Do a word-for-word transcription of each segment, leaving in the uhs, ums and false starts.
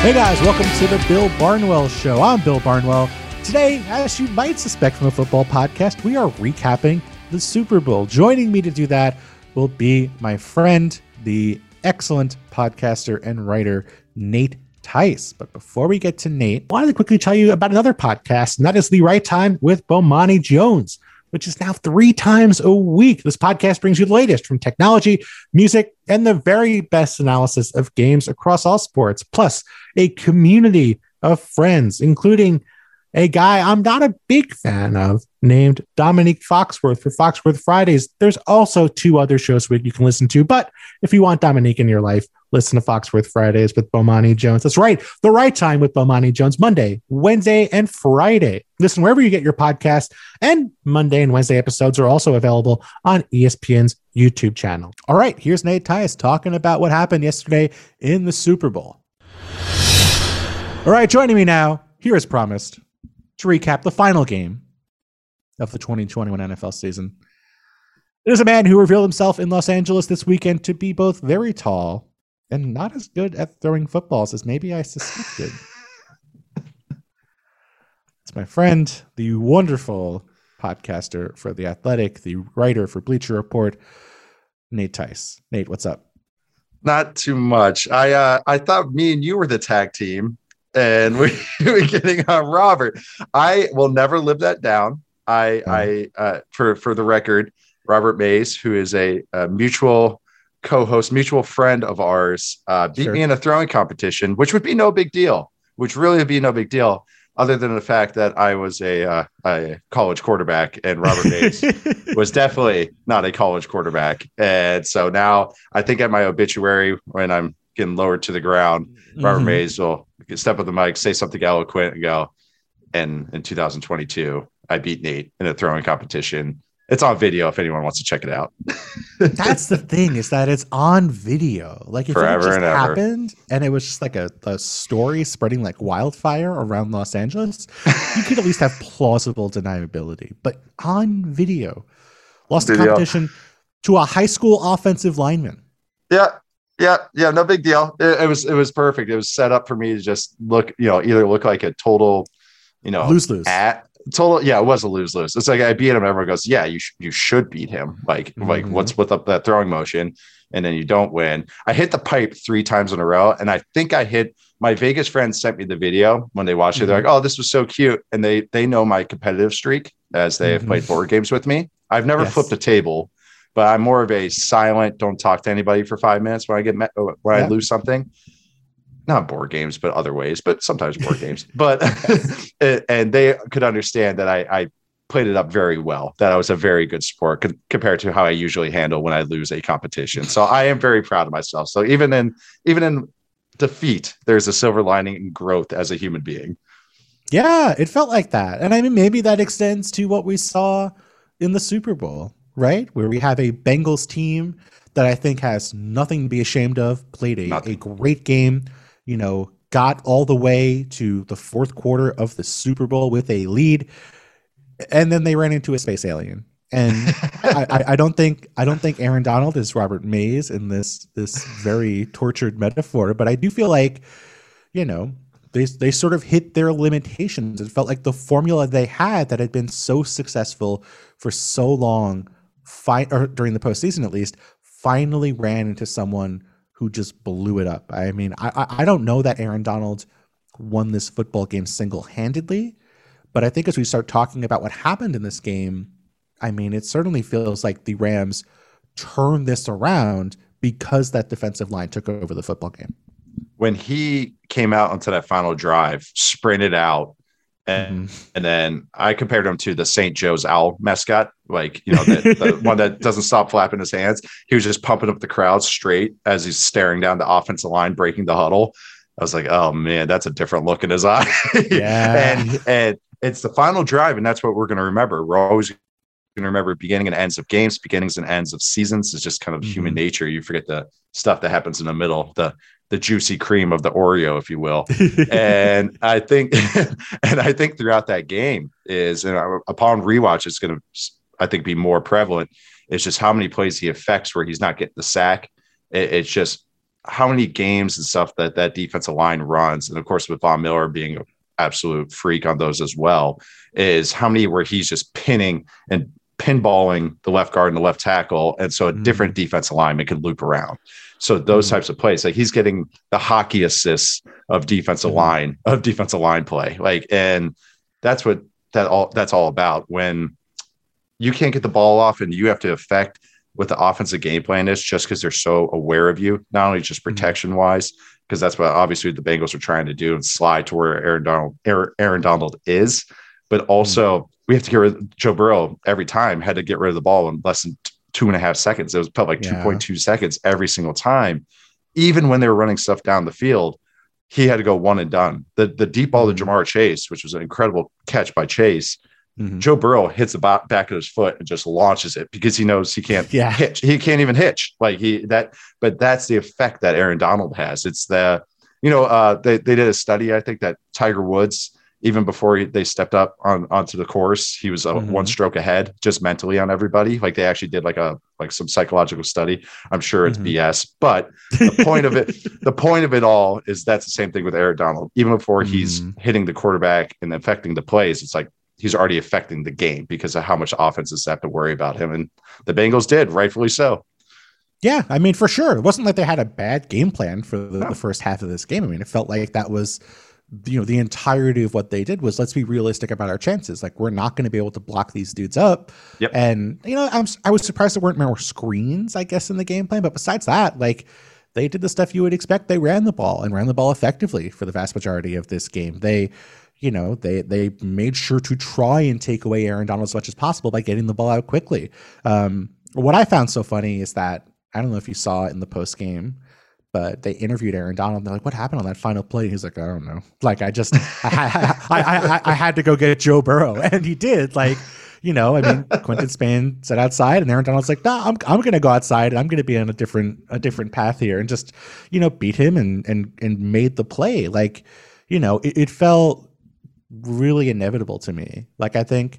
Hey guys, welcome to the Bill Barnwell Show. I'm Bill Barnwell. Today, as you might suspect from a football podcast, we are recapping the Super Bowl. Joining me to do that will be my friend, the excellent podcaster and writer, Nate Tice. But before we get to Nate, I wanted to quickly tell you about another podcast, and that is The Right Time with Bomani Jones, which is now three times a week. This podcast brings you the latest from technology, music, and the very best analysis of games across all sports, plus a community of friends, including a guy I'm not a big fan of named Dominique Foxworth for Foxworth Fridays. There's also two other shows you can listen to, but if you want Dominique in your life, listen to Foxworth Fridays with Bomani Jones. That's right, The Right Time with Bomani Jones, Monday, Wednesday, and Friday. Listen wherever you get your podcast, and Monday and Wednesday episodes are also available on E S P N's YouTube channel. All right, here's Nate Tice talking about what happened yesterday in the Super Bowl. All right, joining me now, here as promised, to recap the final game of the twenty twenty-one N F L season. It is a man who revealed himself in Los Angeles this weekend to be both very tall and not as good at throwing footballs as maybe I suspected. It's my friend, the wonderful podcaster for The Athletic, the writer for Bleacher Report, Nate Tice. Nate, what's up? Not too much. I uh, I thought me and you were the tag team, and we were getting on Robert. I will never live that down. I, oh. I uh, for for the record, Robert Mays, who is a, a mutual co-host, mutual friend of ours, uh, beat sure. me in a throwing competition, which would be no big deal, which really would be no big deal, other than the fact that I was a, uh, a college quarterback and Robert Mays was definitely not a college quarterback. And so now I think at my obituary, when I'm getting lowered to the ground, mm-hmm. Robert Mays will step up the mic, say something eloquent, and go, and in two thousand twenty-two, I beat Nate in a throwing competition. It's on video if anyone wants to check it out. That's the thing, is that it's on video. Like if Forever it just and happened ever. and it was just like a, a story spreading like wildfire around Los Angeles, you could at least have plausible deniability. But on video, lost video. the competition to a high school offensive lineman. Yeah. Yeah, yeah, no big deal. It, it was it was perfect. It was set up for me to just look, you know, either look like a total, you know, lose lose. At total, yeah, it was a lose lose. It's like I beat him. Everyone goes, yeah, you sh- you should beat him. Like mm-hmm. like what's with up that throwing motion, and then you don't win. I hit the pipe three times in a row, and I think I hit. My Vegas friends sent me the video when they watched mm-hmm. it. They're like, oh, this was so cute, and they they know my competitive streak as they have mm-hmm. played board games with me. I've never yes. flipped a table. But I'm more of a silent, don't talk to anybody for five minutes when I get met, when yeah. I lose something. Not board games, but other ways, but sometimes board games. But and they could understand that I, I played it up very well, that I was a very good sport co- compared to how I usually handle when I lose a competition. So I am very proud of myself. So even in even in defeat, there's a silver lining and growth as a human being. Yeah, it felt like that. And I mean, maybe that extends to what we saw in the Super Bowl. Right, where we have a Bengals team that I think has nothing to be ashamed of, played a, a great game, you know, got all the way to the fourth quarter of the Super Bowl with a lead, and then they ran into a space alien. And I, I, I don't think I don't think Aaron Donald is Robert Mays in this this very tortured metaphor, but I do feel like, you know, they they sort of hit their limitations. It felt like the formula they had that had been so successful for so long. Fi- or during the postseason, at least, finally ran into someone who just blew it up. I mean, I, I don't know that Aaron Donald won this football game single-handedly, but I think as we start talking about what happened in this game, I mean, it certainly feels like the Rams turned this around because that defensive line took over the football game. When he came out onto that final drive, sprinted out, And, mm-hmm. and then I compared him to the Saint Joe's owl mascot, like, you know, the, the one that doesn't stop flapping his hands. He was just pumping up the crowd straight as he's staring down the offensive line, breaking the huddle. I was like, oh, man, that's a different look in his eye. Yeah. and, and it's the final drive, and that's what we're going to remember. We're always going to remember beginning and ends of games, beginnings and ends of seasons. It's just kind of mm-hmm. human nature. You forget the stuff that happens in the middle, the the juicy cream of the Oreo, if you will. and I think, and I think throughout that game is, and upon rewatch, it's going to, I think, be more prevalent. It's just how many plays he affects where he's not getting the sack. It, it's just how many games and stuff that that defensive line runs, and of course with Von Miller being an absolute freak on those as well, is how many where he's just pinning and pinballing the left guard and the left tackle, and so a mm. different defensive lineman can loop around. So those mm. types of plays, like he's getting the hockey assists of defensive mm. line of defensive line play, like, and that's what that all that's all about. When you can't get the ball off and you have to affect what the offensive game plan is just because they're so aware of you, not only just protection wise, because that's what obviously the Bengals are trying to do and slide to where Aaron Donald, Aaron Donald is, but also mm-hmm. we have to get rid of Joe Burrow every time, had to get rid of the ball in less than two and a half seconds. It was felt like yeah. two point two seconds every single time. Even when they were running stuff down the field, he had to go one and done. The, the deep ball to Jamar Chase, which was an incredible catch by Chase, mm-hmm. Joe Burrow hits the back of his foot and just launches it because he knows he can't yeah. hitch. He can't even hitch like he that. But that's the effect that Aaron Donald has. It's the, you know, uh, they they did a study. I think that Tiger Woods, even before he, they stepped up on onto the course, he was a mm-hmm. one stroke ahead just mentally on everybody. Like they actually did like a like some psychological study. I'm sure it's mm-hmm. B S, but the point of it, the point of it all is that's the same thing with Aaron Donald. Even before mm-hmm. he's hitting the quarterback and affecting the plays, it's like he's already affecting the game because of how much offenses have to worry about him. And the Bengals did, rightfully so. Yeah, I mean, for sure. It wasn't like they had a bad game plan for the, no. the first half of this game. I mean, it felt like that was, you know, the entirety of what they did was let's be realistic about our chances. Like, we're not going to be able to block these dudes up. Yep. And, you know, I'm, I was surprised there weren't more screens, I guess, in the game plan. But besides that, like, they did the stuff you would expect. They ran the ball and ran the ball effectively for the vast majority of this game. They, you know, they they made sure to try and take away Aaron Donald as much as possible by getting the ball out quickly. Um, what I found so funny is that, I don't know if you saw it in the post game, but they interviewed Aaron Donald. And they're like, "What happened on that final play?" He's like, "I don't know. Like, I just, I, I, I, I, I had to go get Joe Burrow," and he did. Like, you know, I mean, Quinton Spain sat outside, and Aaron Donald's like, "No, nah, I'm, I'm going to go outside, and I'm going to be on a different, a different path here," and just, you know, beat him and and and made the play. Like, you know, it, it felt really inevitable to me. Like, I think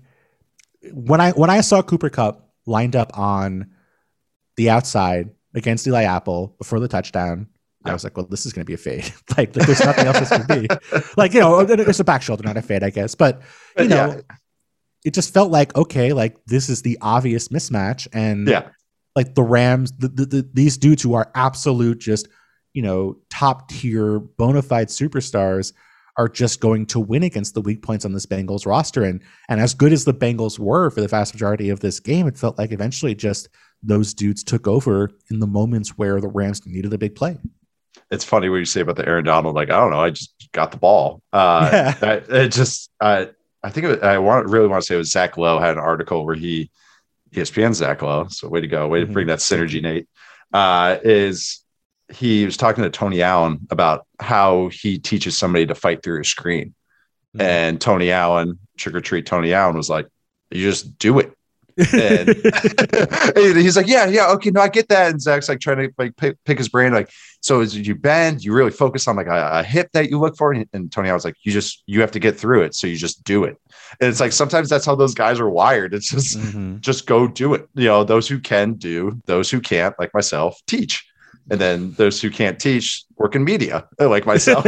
when I when I saw Cooper Kupp lined up on the outside against Eli Apple before the touchdown, yeah. I was like, well, this is going to be a fade. like, like, there's nothing else this can be. Like, you know, it's a back shoulder, not a fade, I guess. But, you but, know, yeah. it just felt like, okay, like, this is the obvious mismatch. And, yeah. like, the Rams, the, the, the, these dudes who are absolute just, you know, top tier, bona fide superstars are just going to win against the weak points on this Bengals roster. And, and as good as the Bengals were for the vast majority of this game, it felt like eventually just those dudes took over in the moments where the Rams needed a big play. It's funny what you say about the Aaron Donald. Like, I don't know, I just got the ball. Uh, yeah. that, it just, uh, I think it was, I want really want to say it was Zach Lowe had an article where he, E S P N Zach Lowe, so way to go, way mm-hmm. to bring that synergy, Nate. Uh, is he was talking to Tony Allen about how he teaches somebody to fight through a screen, mm-hmm. and Tony Allen, trick or treat, Tony Allen was like, "You just do it." And he's like, yeah, yeah, okay, no, I get that. And Zach's like trying to like pick, pick his brain, like, so as you bend, you really focus on like a, a hip that you look for. And, and Tony, I was like, you just you have to get through it, so you just do it. And it's like sometimes that's how those guys are wired. It's just mm-hmm. just go do it. You know, those who can do, those who can't, like myself, teach. And then those who can't teach work in media, like myself.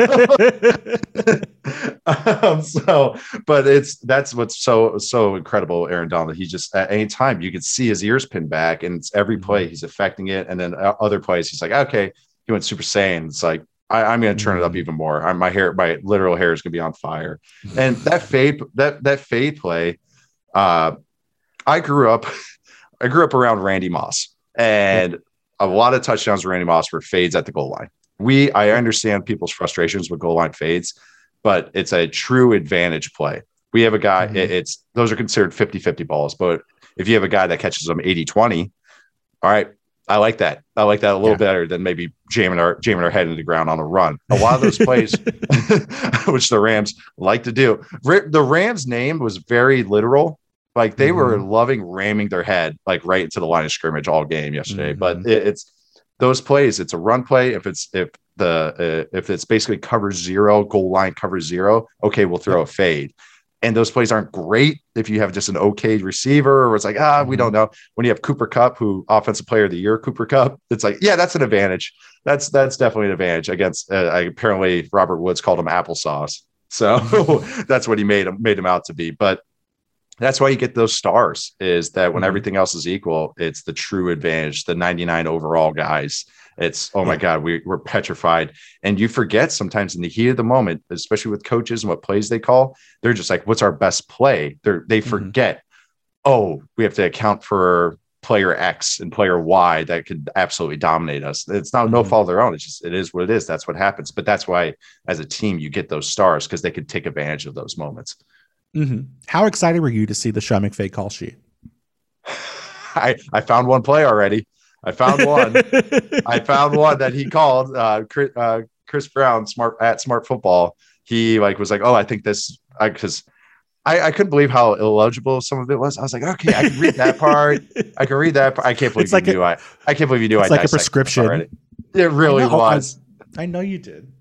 um, so, but it's that's what's so so incredible, Aaron Donald. He just at any time you could see his ears pinned back, and it's every play he's affecting it. And then other plays, he's like, okay, he went Super Saiyan. It's like I, I'm going to turn it up even more. I'm, my hair, my literal hair is going to be on fire. And that fade, that that fade play. Uh, I grew up, I grew up around Randy Moss, and a lot of touchdowns with Randy Moss were fades at the goal line. We, I understand people's frustrations with goal line fades, but it's a true advantage play. We have a guy, mm-hmm. it, it's, those are considered fifty-fifty balls, but if you have a guy that catches them eighty twenty, all right, I like that. I like that a little yeah. better than maybe jamming our, jamming our head into the ground on a run. A lot of those plays, which the Rams like to do. The Rams name was very literal. Like they mm-hmm. were loving ramming their head like right into the line of scrimmage all game yesterday. Mm-hmm. But it, it's those plays. It's a run play. If it's if the uh, if it's basically cover zero, goal line cover zero, okay, we'll throw a fade. And those plays aren't great if you have just an okay receiver, or it's like, ah, we don't know. When you have Cooper Kupp, who offensive player of the year, Cooper Kupp, it's like, yeah, that's an advantage. That's that's definitely an advantage against. Uh, I, apparently, Robert Woods called him applesauce, so that's what he made him made him out to be. But that's why you get those stars. Is that when mm-hmm. everything else is equal, it's the true advantage. The ninety-nine overall guys. It's, oh my God, we, we're petrified. And you forget sometimes in the heat of the moment, especially with coaches and what plays they call, they're just like, what's our best play? They're, they forget, mm-hmm. oh, we have to account for player X and player Y that could absolutely dominate us. It's not mm-hmm. no fault of their own. It's just, it is what it is. That's what happens. But that's why as a team, you get those stars because they could take advantage of those moments. Mm-hmm. How excited were you to see the Sean McVay call sheet? I, I found one play already. I found one. I found one that he called uh, Chris, uh, Chris Brown, smart at Smart Football. He like was like, oh, I think this because I, I, I couldn't believe how illegible some of it was. I was like, okay, I can read that part. I can read that part. I can't believe it's you like knew. A, I I can't believe you knew. It's I like a prescription. Already. It really I know, was. I, I know you did.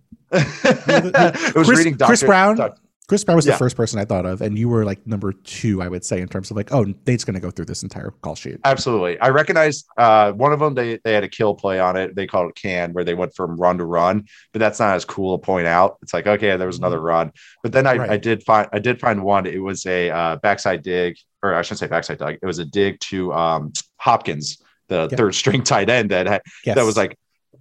it was Chris, reading Doctor Chris Brown. Doctor Chris Brown was yeah. the first person I thought of, and you were like number two, I would say, in terms of like, oh, Nate's going to go through this entire call sheet. Absolutely. I recognized uh, one of them, they, they had a kill play on it. They called it can, where they went from run to run, but that's not as cool to point out. It's like, okay, there was another run. But then I, right. I did find I did find one. It was a uh, backside dig, or I shouldn't say backside dig. It was a dig to um, Hopkins, the yep. third string tight end that had, yes. that was like,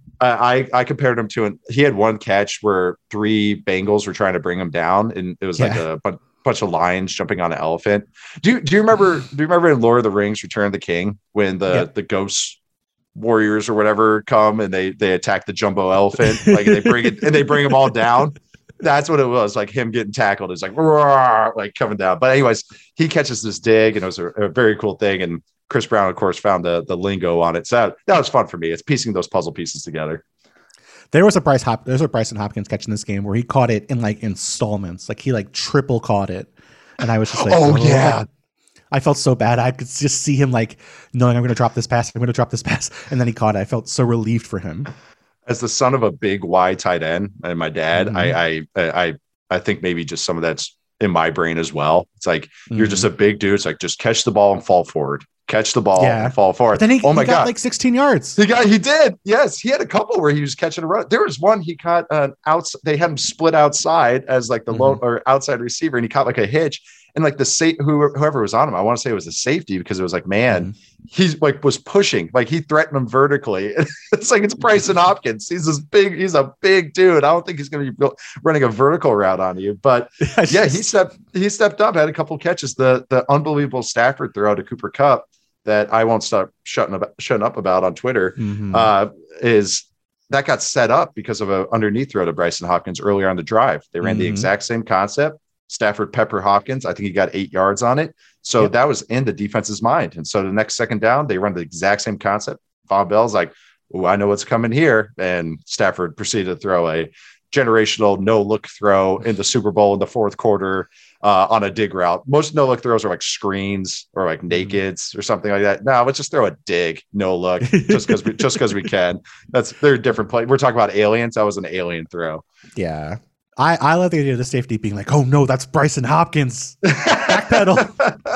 I, I compared him to an he had one catch where three Bengals were trying to bring him down, and it was yeah. like a bu- bunch of lions jumping on an elephant. Do you do you remember do you remember in Lord of the Rings, Return of the King, when the, yeah. the ghost warriors or whatever come and they they attack the jumbo elephant, like they bring it and they bring them all down? That's what it was, like him getting tackled. It's like roar, like coming down. But anyways, he catches this dig, and it was a, a very cool thing. And Chris Brown, of course, found the the lingo on it. So that, that was fun for me. It's piecing those puzzle pieces together. There was a Bryce Hop. There's a Bryson Hopkins catch in this game where he caught it in like installments. Like he like triple caught it, and I was just like, oh, oh yeah. I felt so bad. I could just see him like knowing I'm going to drop this pass. I'm going to drop this pass, and then he caught it. I felt so relieved for him. As the son of a big Y tight end and my dad, mm-hmm. I, I I I think maybe just some of that's in my brain as well. It's like mm-hmm. you're just a big dude. It's like just catch the ball and fall forward. Catch the ball yeah. and fall forward. But then he, oh my he got God. like sixteen yards. He got, he did. Yes. He had a couple where he was catching a run. There was one he caught uh, out. They had him split outside as like the mm-hmm. low or outside receiver, and he caught like a hitch. And like the sa- who, whoever was on him, I want to say it was a safety, because it was like, man, mm-hmm. he's like was pushing, like he threatened him vertically. It's like it's Bryson Hopkins. He's this big, he's a big dude. I don't think he's going to be running a vertical route on you. But yeah, he stepped he stepped up, had a couple catches. The the unbelievable Stafford throw to Cooper Kupp that I won't stop shutting up, shutting up about on Twitter mm-hmm. uh, is that got set up because of a underneath throw to Bryson Hopkins earlier on the drive. They ran mm-hmm. the exact same concept. Stafford pepper Hopkins. I think he got eight yards on it. So yep. that was in the defense's mind. And so the next second down, they run the exact same concept. Von Bell's like, oh, I know what's coming here. And Stafford proceeded to throw a generational no-look throw in the Super Bowl in the fourth quarter uh, on a dig route. Most no-look throws are like screens or like nakeds or something like that. No, let's just throw a dig, no-look, just because we just because we can. That's they're a different play. We're talking about aliens. That was an alien throw. Yeah. I, I love the idea of the safety being like, oh no, that's Bryson Hopkins. Backpedal.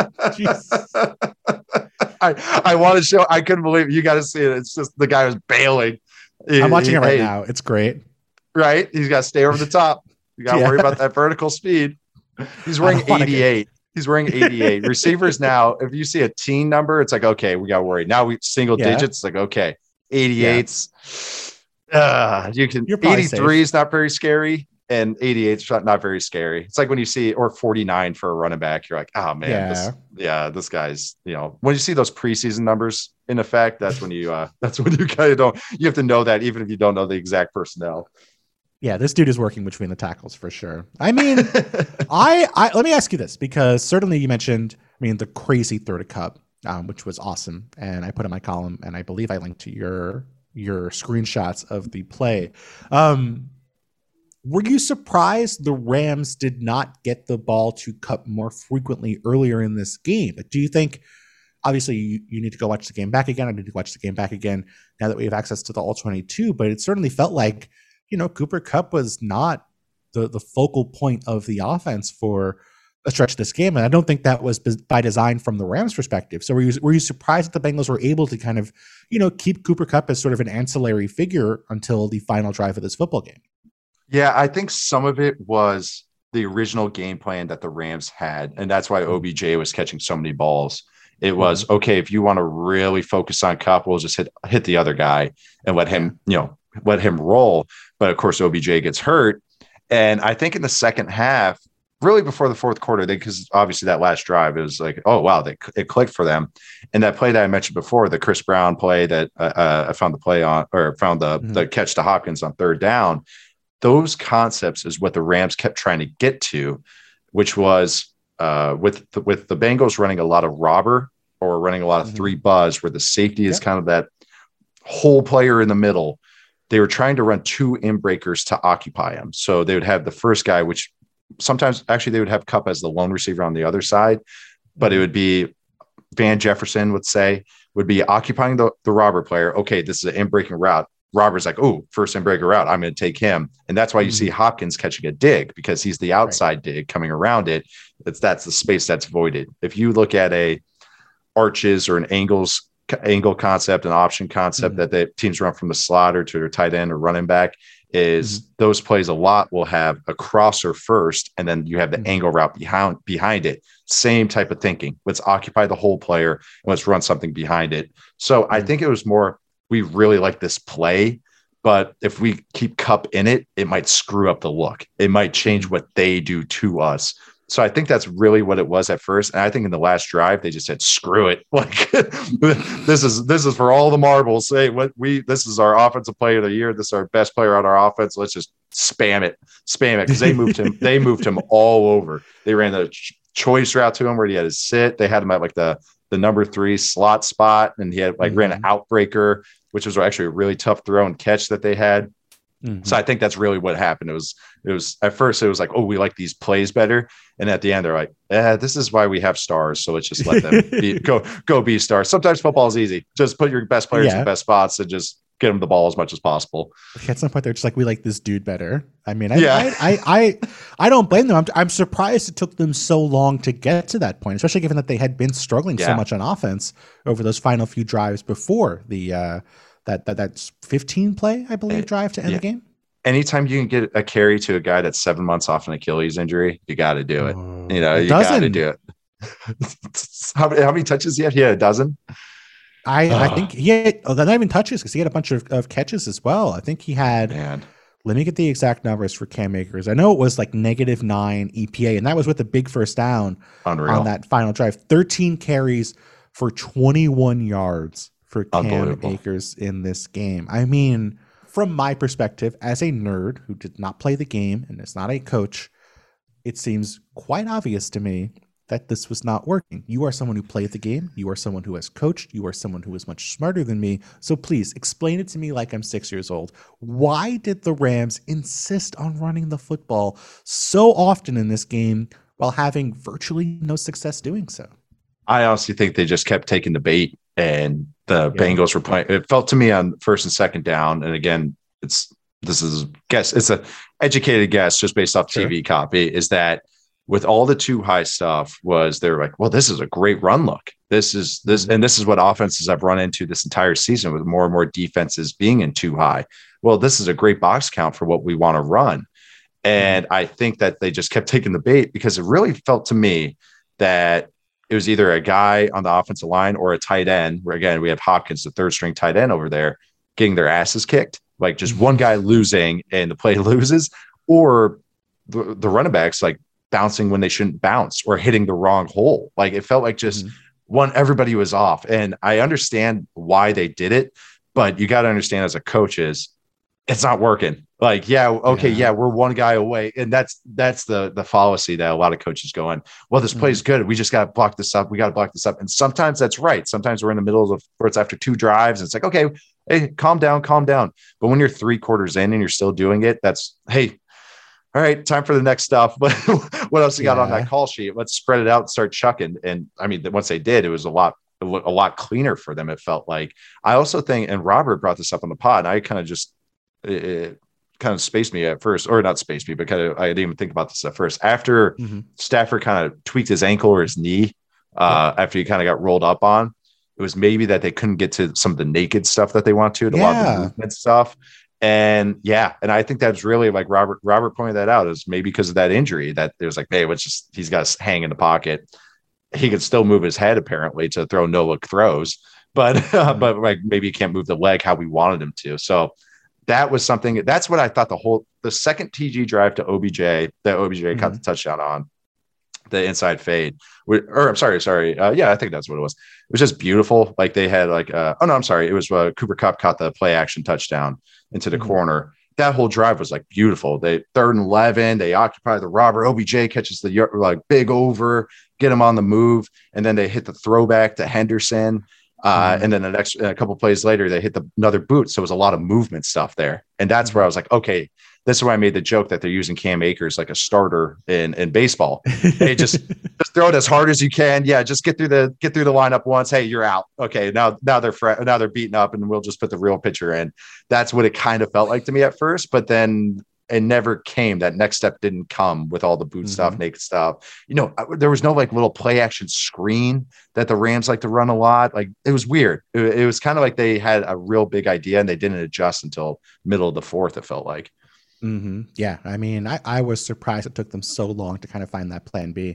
I, I want to show, I couldn't believe it. You got to see it. It's just the guy was bailing. He, I'm watching he, it right hey, now. It's great. Right? He's got to stay over the top. You got to yeah. worry about that vertical speed. He's wearing eighty-eight. He's wearing eighty-eight. Receivers now, if you see a teen number, it's like, okay, we got to worry. Now we single yeah. digits, like, okay, eighty-eights. Yeah. Uh, you can, eighty-three safe. Is not very scary. And eighty-eight is not, not very scary. It's like when you see, or forty-nine for a running back, you're like, oh man, yeah. This, yeah, this guy's, you know, when you see those preseason numbers in effect, that's when you, uh, that's when you kind of don't, you have to know that even if you don't know the exact personnel. Yeah, this dude is working between the tackles for sure. I mean, I, I, let me ask you this, because certainly you mentioned, I mean, the crazy throw to Kupp, um, which was awesome. And I put in my column, and I believe I linked to your, your screenshots of the play. Um, Were you surprised the Rams did not get the ball to Kupp more frequently earlier in this game? But do you think, obviously, you, you need to go watch the game back again. I need to watch the game back again now that we have access to the all twenty-two. But it certainly felt like, you know, Cooper Kupp was not the, the focal point of the offense for a stretch of this game. And I don't think that was by design from the Rams perspective. So were you, were you surprised that the Bengals were able to kind of, you know, keep Cooper Kupp as sort of an ancillary figure until the final drive of this football game? Yeah, I think some of it was the original game plan that the Rams had. And that's why O B J was catching so many balls. It was, okay, if you want to really focus on Kupp, we'll just hit hit the other guy and let him, you know, let him roll. But of course, O B J gets hurt. And I think in the second half, really before the fourth quarter, because obviously that last drive, it was like, oh, wow, they, it clicked for them. And that play that I mentioned before, the Chris Brown play that uh, I found the play on, or found the, mm-hmm. the catch to Hopkins on third down, those concepts is what the Rams kept trying to get to, which was uh, with, the, with the Bengals running a lot of robber or running a lot of mm-hmm. three buzz, where the safety is yep. kind of that whole player in the middle. They were trying to run two in-breakers to occupy him. So they would have the first guy, which sometimes actually they would have Kupp as the lone receiver on the other side, but it would be Van Jefferson would say, would be occupying the, the robber player. Okay, this is an in-breaking route. Robber's like, oh, first in-breaker route, I'm going to take him. And that's why you mm-hmm. see Hopkins catching a dig, because he's the outside right. dig coming around it. It's, that's the space that's voided. If you look at a arches or an angles angle concept, an option concept mm-hmm. that the teams run from the slot or to their tight end or running back, is mm-hmm. those plays a lot will have a crosser first, and then you have the mm-hmm. angle route behind behind it. Same type of thinking. Let's occupy the whole player and let's run something behind it. So mm-hmm. I think it was more, we really like this play, but if we keep Kupp in it, it might screw up the look. It might change what they do to us. So I think that's really what it was at first. And I think in the last drive, they just said, screw it. Like this is, this is for all the marbles. Hey, what we, this is our offensive player of the year. This is our best player on our offense. Let's just spam it, spam it. Cause they moved him, they moved him all over. They ran the ch- choice route to him where he had to sit. They had him at like the, the number three slot spot. And he had like mm-hmm. ran an outbreaker, which was actually a really tough throw and catch that they had. Mm-hmm. So I think that's really what happened. It was, it was at first it was like, oh, we like these plays better. And at the end, they're like, eh, this is why we have stars. So let's just let them be, go, go be stars. Sometimes football is easy. Just put your best players yeah. in the best spots and just get them the ball as much as possible. At some point, they're just like, we like this dude better. I mean, I, yeah. I, I, I, I don't blame them. I'm, I'm surprised it took them so long to get to that point, especially given that they had been struggling yeah. so much on offense over those final few drives before the, uh, that, that, that's fifteen play, I believe, drive to end yeah. the game. Anytime you can get a carry to a guy that's seven months off an Achilles injury, you got to do it. Uh, you know, you got to do it. how, many, how many touches he had? He had a dozen. I, I think he had, oh, not even touches, because he had a bunch of, of catches as well. I think he had, Man. let me get the exact numbers for Cam Akers. I know it was like negative nine E P A, and that was with the big first down Unreal. on that final drive. thirteen carries for twenty-one yards for Cam Akers in this game. I mean, from my perspective, as a nerd who did not play the game and is not a coach, it seems quite obvious to me that this was not working. You are someone who played the game. You are someone who has coached. You are someone who is much smarter than me. So please explain it to me like I'm six years old. Why did the Rams insist on running the football so often in this game while having virtually no success doing so? I honestly think they just kept taking the bait, and the yeah. Bengals were playing. It felt to me on first and second down. And again, it's, this is guess. It's a educated guess just based off sure. T V copy, is that with all the too high stuff was they're like, well, this is a great run look. This is this, and this is what offenses I've run into this entire season, with more and more defenses being in too high. Well, this is a great box count for what we want to run. And I think that they just kept taking the bait, because it really felt to me that it was either a guy on the offensive line or a tight end, where again, we have Hopkins, the third string tight end over there, getting their asses kicked, like just one guy losing and the play loses, or the, the running backs like bouncing when they shouldn't bounce or hitting the wrong hole. Like it felt like just mm-hmm. one, everybody was off. And I understand why they did it, but you got to understand as a coach is it's not working. Like, yeah, okay, yeah. yeah, we're one guy away. And that's that's the the fallacy that a lot of coaches go on. Well, this play is mm-hmm. good. We just got to block this up. We got to block this up. And sometimes that's right. Sometimes we're in the middle of, or it's after two drives. And it's like, okay, hey, calm down, calm down. But when you're three quarters in and you're still doing it, that's, hey, all right, time for the next stuff. But what else you got yeah. on that call sheet? Let's spread it out and start chucking. And I mean, once they did, it was a lot, a lot cleaner for them. It felt like. I also think, and Robert brought this up on the pod, and I kind of just, it, kind of spaced me at first, or not spaced me, but kind of I didn't even think about this at first. After mm-hmm. Stafford kind of tweaked his ankle or his knee, uh, yeah. after he kind of got rolled up on, it was maybe that they couldn't get to some of the naked stuff that they want to, a yeah. lot of the movement stuff. And yeah, and I think that's really like Robert Robert pointed that out, is maybe because of that injury that it was like, hey, it's just he's got to hang in the pocket. He can still move his head apparently to throw no look throws, but uh, but like maybe he can't move the leg how we wanted him to. So that was something. That's what I thought the whole the second T G drive to O B J that O B J mm-hmm. caught the touchdown on, the inside fade, or I'm sorry, sorry, uh, yeah, I think that's what it was. It was just beautiful. Like they had like uh, oh no, I'm sorry, it was uh, Cooper Kupp caught the play action touchdown into the mm-hmm. corner. That whole drive was like beautiful. They third and eleven, they occupy the robber. O B J catches the like big over, get him on the move, and then they hit the throwback to Henderson. Uh, mm-hmm. And then the next a couple plays later, they hit the another boot. So it was a lot of movement stuff there, and that's mm-hmm. where I was like, okay, this is why I made the joke that they're using Cam Akers like a starter in in baseball. Hey, just just throw it as hard as you can. Yeah, just get through the get through the lineup once. Hey, you're out. Okay, now now they're fre- now they're beaten up, and we'll just put the real pitcher in. That's what it kind of felt like to me at first, but then it never came. That next step didn't come with all the boot mm-hmm. stuff, naked stuff. You know, there was no like little play action screen that the Rams like to run a lot. Like it was weird. It, it was kind of like they had a real big idea and they didn't adjust until middle of the fourth. It felt like. Mm-hmm. Yeah, I mean, I, I was surprised it took them so long to kind of find that plan B.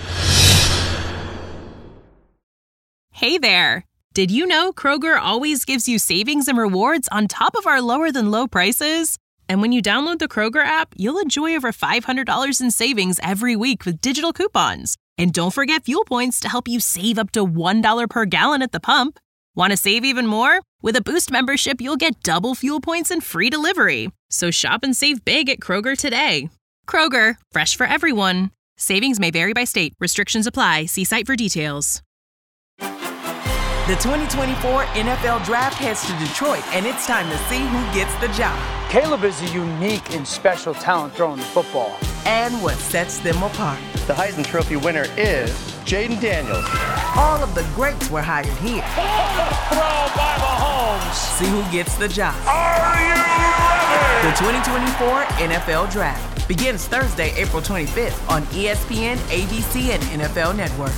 Hey there. Did you know Kroger always gives you savings and rewards on top of our lower than low prices? And when you download the Kroger app, you'll enjoy over five hundred dollars in savings every week with digital coupons. And don't forget fuel points to help you save up to one dollar per gallon at the pump. Want to save even more? With a Boost membership, you'll get double fuel points and free delivery. So shop and save big at Kroger today. Kroger, fresh for everyone. Savings may vary by state. Restrictions apply. See site for details. The twenty twenty-four N F L Draft heads to Detroit, and it's time to see who gets the job. Caleb is a unique and special talent throwing the football. And what sets them apart. The Heisman Trophy winner is Jaden Daniels. All of the greats were hired here. Throw by Mahomes. See who gets the job. Are you ready? The twenty twenty-four N F L Draft begins Thursday, April twenty-fifth on E S P N, A B C, and N F L Network.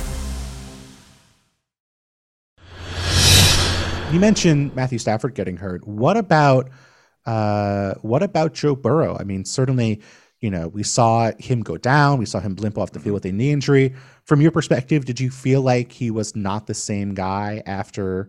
You mentioned Matthew Stafford getting hurt. What about uh, what about Joe Burrow? I mean, certainly, you know, we saw him go down. We saw him limp off the field with a knee injury. From your perspective, did you feel like he was not the same guy after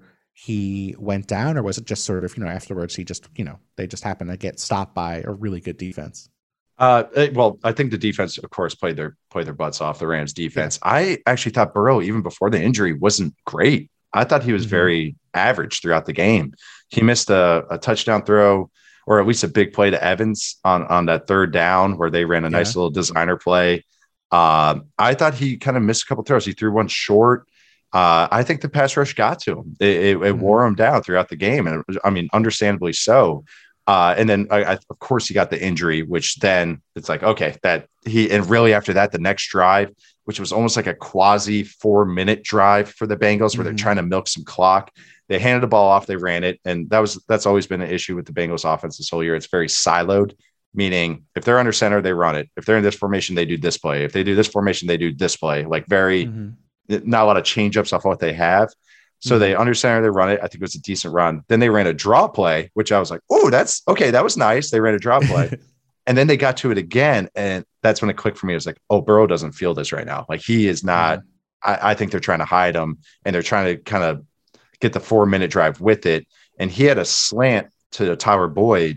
he went down, or was it just sort of, you know, afterwards he just, you know, they just happened to get stopped by a really good defense? Uh, well, I think the defense, of course, played their played their butts off. The Rams defense. Yeah. I actually thought Burrow, even before the injury, wasn't great. I thought he was mm-hmm. very average throughout the game. He missed a, a touchdown throw, or at least a big play to Evans on, on that third down where they ran a yeah. nice little designer play. Um, I thought he kind of missed a couple throws. He threw one short. Uh, I think the pass rush got to him. It, it, it mm-hmm. wore him down throughout the game. And it was, I mean, understandably so. Uh, and then, I, I, of course, he got the injury, which then it's like, okay, that he, and really after that, the next drive, which was almost like a quasi four minute drive for the Bengals, mm-hmm. where they're trying to milk some clock. They handed the ball off, they ran it. And that was, that's always been an issue with the Bengals offense this whole year. It's very siloed, meaning if they're under center, they run it. If they're in this formation, they do this play. If they do this formation, they do this play, like very, mm-hmm. not a lot of change ups off what they have. So mm-hmm. they under center, they run it. I think it was a decent run. Then they ran a draw play, which I was like, oh, that's okay. That was nice. They ran a draw play. And then they got to it again. And that's when it clicked for me. It was like, oh, Burrow doesn't feel this right now. Like he is not, mm-hmm. I, I think they're trying to hide him and they're trying to kind of get the four minute drive with it. And he had a slant to Tyler Boyd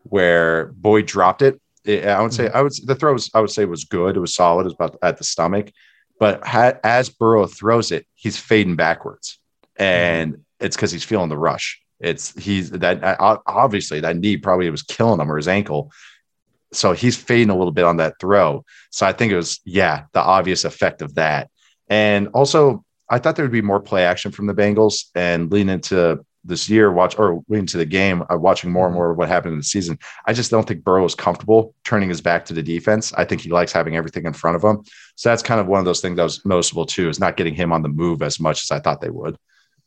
where Boyd dropped it. it I would say, I would, the throw was, I would say was good. It was solid. It was about at the stomach, but ha- as Burrow throws it, he's fading backwards. And mm-hmm. it's because he's feeling the rush. It's he's that obviously that knee probably was killing him, or his ankle. So he's fading a little bit on that throw. So I think it was, yeah, the obvious effect of that. And also, I thought there would be more play action from the Bengals, and leading into this year, watch or leading into the game, uh, watching more and more of what happened in the season. I just don't think Burrow is comfortable turning his back to the defense. I think he likes having everything in front of him. So that's kind of one of those things that was noticeable too, is not getting him on the move as much as I thought they would.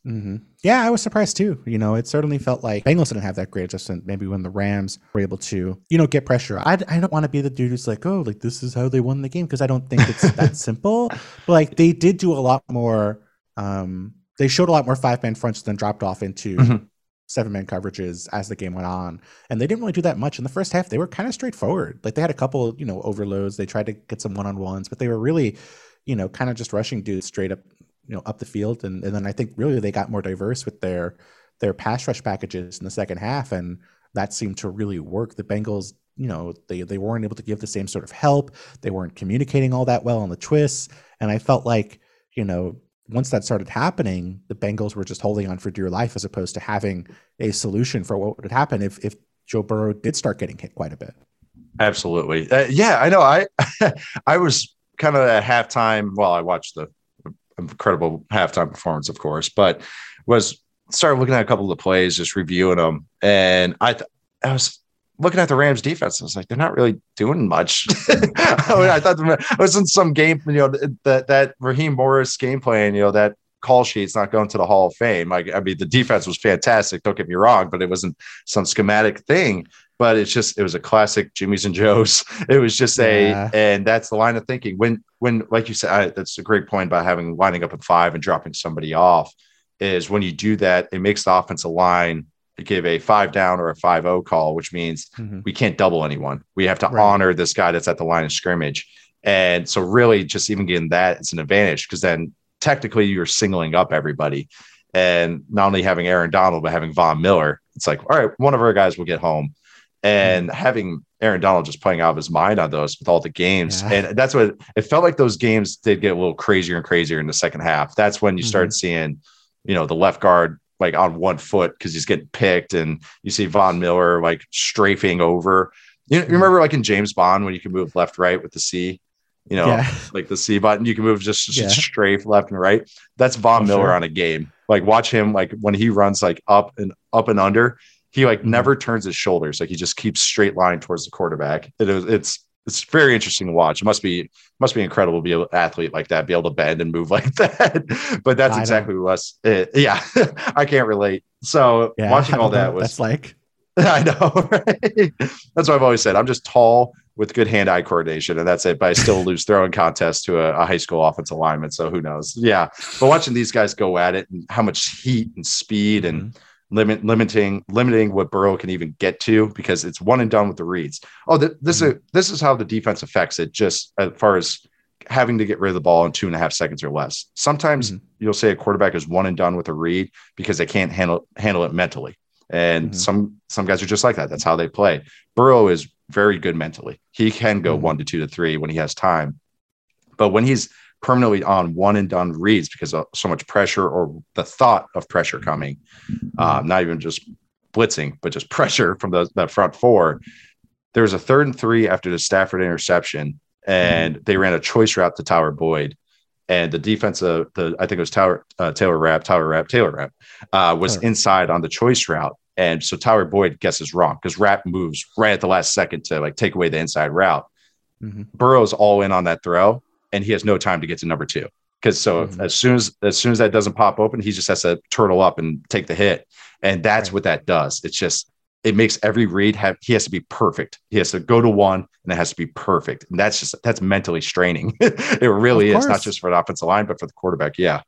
Mm-hmm. Yeah, I was surprised too. You know, it certainly felt like Bengals didn't have that great adjustment. Maybe when the Rams were able to, you know, get pressure. I, I don't want to be the dude who's like, oh, like this is how they won the game, because I don't think it's that simple. But like they did do a lot more. Um, they showed a lot more five man fronts than dropped off into mm-hmm. seven man coverages as the game went on, and they didn't really do that much in the first half. They were kind of straightforward. Like they had a couple, you know, overloads. They tried to get some one on ones, but they were really, you know, kind of just rushing dudes straight up, you know, up the field. And, and then I think really they got more diverse with their their pass rush packages in the second half, and that seemed to really work. The Bengals, you know, they they weren't able to give the same sort of help. They weren't communicating all that well on the twists, and I felt like, you know, once that started happening, the Bengals were just holding on for dear life as opposed to having a solution for what would happen if if Joe Burrow did start getting hit quite a bit. Absolutely, uh, yeah, I know. I I was kind of at halftime. Well, I watched the incredible halftime performance, of course, but was started looking at a couple of the plays, just reviewing them, and I th- I was looking at the Rams defense. I was like, they're not really doing much. I, mean, I thought I was in some game, you know, that that Raheem Morris game plan, you know, that call sheet's not going to the Hall of Fame. Like, I mean, the defense was fantastic. Don't get me wrong, but it wasn't some schematic thing. But it's just, it was a classic Jimmy's and Joe's. It was just a, yeah. And that's the line of thinking. When, when, like you said, I, that's a great point about having lining up at five and dropping somebody off, is when you do that, it makes the offensive line give a five down or a five oh call, which means mm-hmm. we can't double anyone. We have to right. honor this guy that's at the line of scrimmage. And so really just even getting that, it's an advantage, because then technically you're singling up everybody. And not only having Aaron Donald, but having Von Miller, it's like, all right, one of our guys will get home. And mm-hmm. having Aaron Donald just playing out of his mind on those with all the games. Yeah. And that's what it felt like. Those games did get a little crazier and crazier in the second half. That's when you mm-hmm. start seeing, you know, the left guard like on one foot because he's getting picked, and you see Von Miller like strafing over. You, you remember like in James Bond when you can move left, right with the C, you know, yeah. like the C button, you can move just, just yeah. strafe left and right. That's Von oh, Miller sure. on a game. Like watch him, like when he runs like up and up and under, he like mm-hmm. never turns his shoulders. Like he just keeps straight line towards the quarterback. It is, it's, it's very interesting to watch. It must be, must be incredible to be an athlete like that, be able to bend and move like that. But that's I exactly what us. It, yeah, I can't relate. So yeah, watching all that was that's like, I know, right? That's what I've always said. I'm just tall with good hand-eye coordination, and that's it. But I still lose throwing contests to a, a high school offensive lineman. So who knows? Yeah. But watching these guys go at it, and how much heat and speed and mm-hmm. limit limiting limiting what Burrow can even get to, because it's one and done with the reads. Oh, th- this mm-hmm. is this is how the defense affects it, just as far as having to get rid of the ball in two and a half seconds or less. Sometimes mm-hmm. you'll say a quarterback is one and done with a read because they can't handle handle it mentally. And mm-hmm. some some guys are just like that. That's how they play. Burrow is very good mentally. He can go mm-hmm. one to two to three when he has time. But when he's permanently on one and done reads because of so much pressure, or the thought of pressure coming, um, not even just blitzing, but just pressure from the, the front four. There was a third and three after the Stafford interception, and mm-hmm. they ran a choice route to Tyler Boyd. And the defensive, the I think it was Tyler, uh, Taylor Rapp, Tyler Rapp, Taylor Rapp, uh, was Tyler. inside on the choice route. And so Tyler Boyd guesses wrong because Rapp moves right at the last second to like take away the inside route. Mm-hmm. Burrow's all in on that throw, and he has no time to get to number two. Because so mm-hmm. as soon as as soon as that doesn't pop open, he just has to turtle up and take the hit. And that's right. what that does. It's just, it makes every read have, he has to be perfect. He has to go to one and it has to be perfect. And that's just, that's mentally straining. It really is, not just for the offensive line, but for the quarterback. Yeah.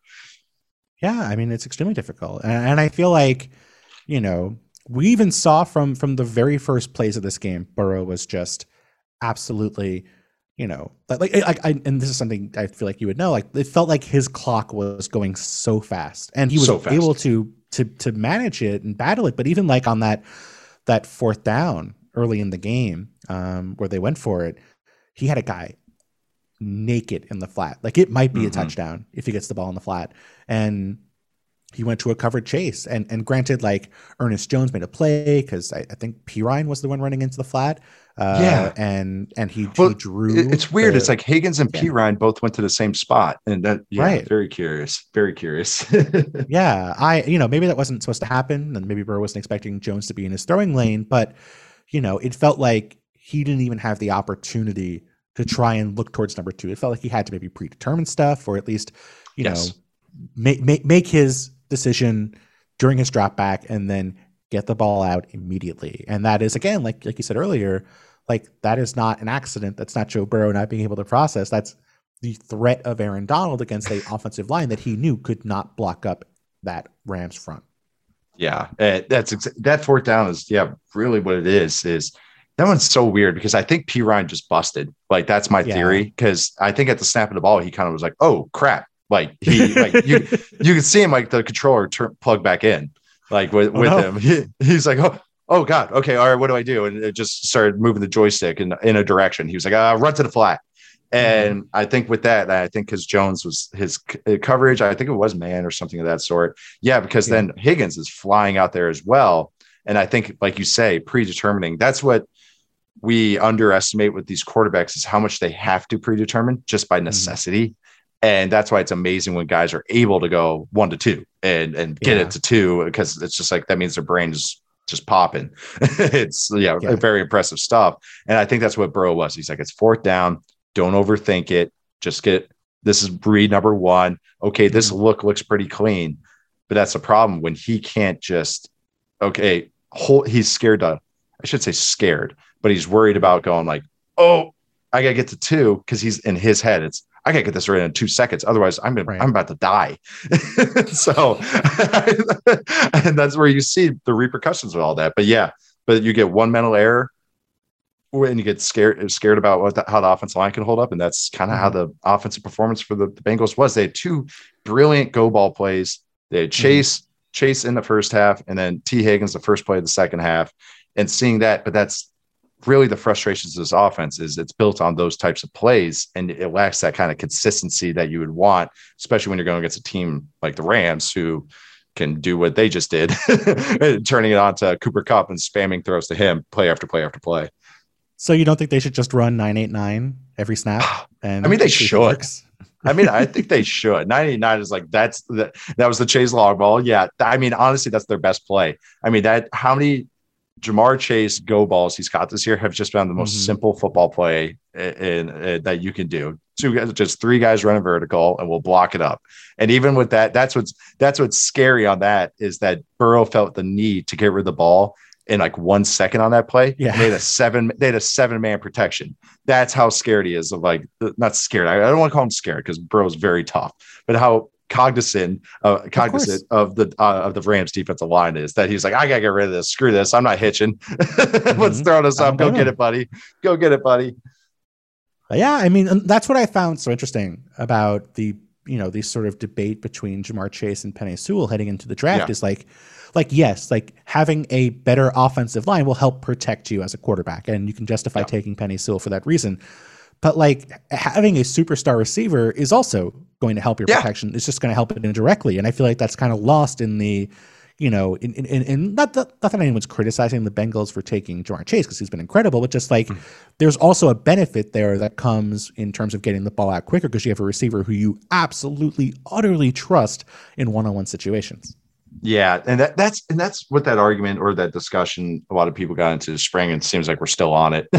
Yeah. I mean, it's extremely difficult. And, and I feel like, you know, we even saw from, from the very first plays of this game, Burrow was just absolutely, you know, like, like I, and this is something I feel like you would know, like it felt like his clock was going so fast, and he was so able to, to, to manage it and battle it. But even like on that, that fourth down early in the game, um, where they went for it, he had a guy naked in the flat. Like it might be mm-hmm. a touchdown if he gets the ball in the flat. And he went to a covered chase. And and granted, like Ernest Jones made a play because I, I think P. Ryan was the one running into the flat. Uh, yeah. And and he, well, he drew. It's weird. The, it's like Higgins and yeah. P. Ryan both went to the same spot. And that, yeah, right. very curious. Very curious. yeah. I, you know, maybe that wasn't supposed to happen. And maybe Burrow wasn't expecting Jones to be in his throwing lane. But, you know, it felt like he didn't even have the opportunity to try and look towards number two. It felt like he had to maybe predetermine stuff, or at least, you yes. know, make, make, make his decision during his drop back and then get the ball out immediately. And that is, again, like like you said earlier, like that is not an accident. That's not Joe Burrow not being able to process. That's the threat of Aaron Donald against a offensive line that he knew could not block up that Rams front. Yeah, uh, that's ex- that fourth down is yeah, really what it is. Is that one's so weird because I think P. Ryan just busted. Like that's my Yeah. theory because I think at the snap of the ball he kind of was like, oh crap, like he like you you could see him like the controller turn plug back in like with, Oh, with no. him. He, he's like, oh oh god, okay, all right, what do I do? And it just started moving the joystick in in a direction. He was like, uh, run to the flat. And I think with that, I think because Jones was his c- coverage, I think it was man or something of that sort. Yeah, because Yeah. then Higgins is flying out there as well. And I think, like you say, predetermining, that's what we underestimate with these quarterbacks is how much they have to predetermine just by necessity. And that's why it's amazing when guys are able to go one to two and, and get Yeah. it to two, because it's just like that means their brain is just popping. It's yeah, Yeah. very impressive stuff. And I think that's what Burrow was. He's like, it's fourth down. Don't overthink it. Just get this is read number one. Okay, this look looks pretty clean, but that's a problem when he can't just okay. Whole, he's scared to. I should say scared, but he's worried about going like, oh, I gotta get to two because he's in his head. It's I gotta get this right in two seconds. Otherwise, I'm Right. I'm about to die. So, and that's where you see the repercussions of all that. But yeah, but you get one mental error. When you get scared scared about what the, how the offensive line can hold up. And that's kind of how the offensive performance for the, the Bengals was. They had two brilliant go ball plays. They had Chase, mm-hmm. Chase in the first half, and then T. Higgins the first play of the second half. And seeing that, but that's really the frustrations of this offense is it's built on those types of plays, and it lacks that kind of consistency that you would want, especially when you're going against a team like the Rams who can do what they just did, turning it on to Cooper Kupp and spamming throws to him play after play after play. So you don't think they should just run nine eight nine every snap? And I mean, they see if it should. works? I mean, I think they should. nine eighty-nine is like, that's the, that was the Chase long ball. Yeah. I mean, honestly, that's their best play. I mean, that how many Jamar Chase go balls he's got this year have just been the most Mhm. simple football play in, in, that you can do. Two guys, just three guys running vertical and we'll block it up. And even with that, that's what's, that's what's scary on that is that Burrow felt the need to get rid of the ball in like one second on that play. Yeah. And they had a seven, they had a seven man protection. That's how scared he is of like, not scared. I, I don't want to call him scared because Burrow's very tough, but how cognizant, uh, cognizant of, of the, uh, of the Rams defensive line is that he's like, I gotta get rid of this. Screw this. I'm not hitching. Mm-hmm. Let's throw this up. Go get it, buddy. Go get it, buddy. Yeah. I mean, and that's what I found so interesting about the, you know, this sort of debate between Jamar Chase and Penei Sewell heading into the draft Yeah. is like, like, yes, like having a better offensive line will help protect you as a quarterback. And you can justify Yeah. taking Penei Sewell for that reason. But like having a superstar receiver is also going to help your Yeah. protection. It's just going to help it indirectly. And I feel like that's kind of lost in the, you know, in, in, in not, that, not that anyone's criticizing the Bengals for taking Jamar Chase because he's been incredible, but just like there's also a benefit there that comes in terms of getting the ball out quicker because you have a receiver who you absolutely, utterly trust in one-on-one situations. Yeah, and that that's and that's what that argument or that discussion a lot of people got into this spring, and it seems like we're still on it.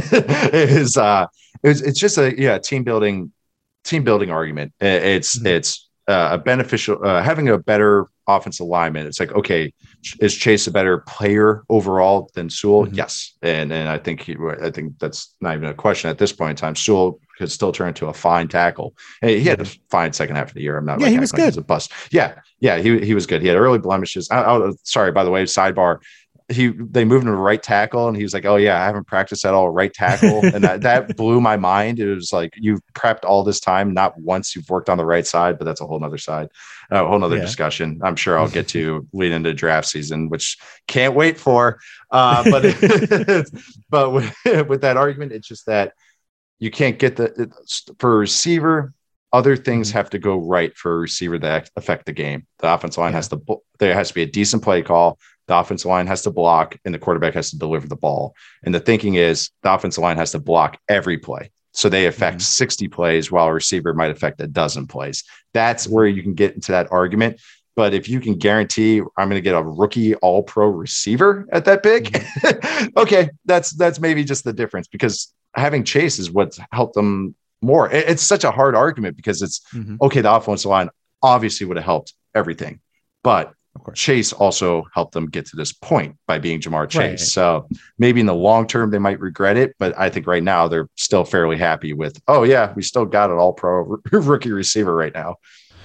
is uh, it's it's just a yeah team building team building argument. It's mm-hmm. it's uh, a beneficial uh, having a better offensive alignment. It's like, okay, is Chase a better player overall than Sewell? Mm-hmm. Yes, and and I think he, I think that's not even a question at this point in time. Sewell could still turn into a fine tackle. He had a fine second half of the year. I'm not. Yeah, like he was like good. He's a bust. Yeah, yeah, he he was good. He had early blemishes. I, I, sorry, by the way, sidebar. He they moved him to right tackle, and he was like, "Oh yeah, I haven't practiced at all right tackle," and that, that blew my mind. It was like you've prepped all this time, not once you've worked on the right side, but that's a whole nother side, a whole nother yeah. discussion. I'm sure I'll get to lead into draft season, which can't wait for. Uh, but it, but with, with that argument, it's just that you can't get the it, for a receiver. Other things have to go right for a receiver that affect the game. The offensive line yeah. has to there has to be a decent play call. The offensive line has to block and the quarterback has to deliver the ball. And the thinking is the offensive line has to block every play. So they affect mm-hmm. sixty plays while a receiver might affect a dozen plays. That's where you can get into that argument. But if you can guarantee I'm going to get a rookie all pro receiver at that big, mm-hmm. okay, that's, that's maybe just the difference because having Chase is what's helped them more. It, it's such a hard argument because it's mm-hmm. okay. The offensive line obviously would have helped everything, but Chase also helped them get to this point by being Jamar Chase. Right. So maybe in the long term, they might regret it. But I think right now they're still fairly happy with, oh, yeah, we still got an all pro rookie receiver right now.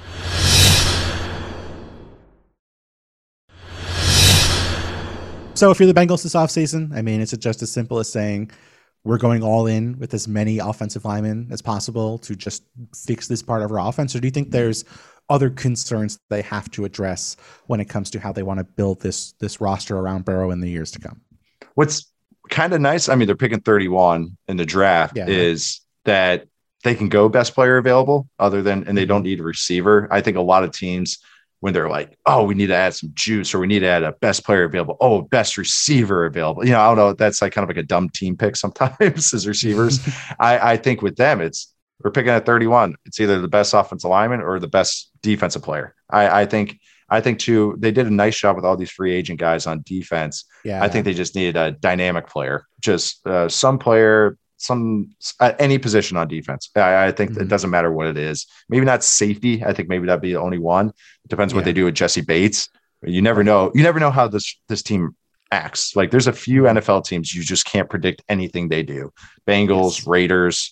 So if you're the Bengals this offseason, I mean, is it just as simple as saying we're going all in with as many offensive linemen as possible to just fix this part of our offense? Or do you think there's other concerns they have to address when it comes to how they want to build this this roster around Burrow in the years to come? What's kind of nice, I mean, they're picking thirty-one in the draft, yeah. is that they can go best player available other than, and they don't need a receiver. I think a lot of teams, when they're like, oh, we need to add some juice, or we need to add a best player available. Oh, best receiver available. You know, I don't know. That's like kind of like a dumb team pick sometimes as receivers. I, I think with them, it's, we're picking at thirty-one. It's either the best offensive lineman or the best defensive player. I, I think, I think too, they did a nice job with all these free agent guys on defense. Yeah. I think they just needed a dynamic player, just uh, some player, some at any position on defense. I, I think mm-hmm. it doesn't matter what it is. Maybe not safety. I think maybe that'd be the only one. It depends yeah. what they do with Jesse Bates. You never know. You never know how this this team acts. Like there's a few N F L teams you just can't predict anything they do. Bengals, yes. Raiders.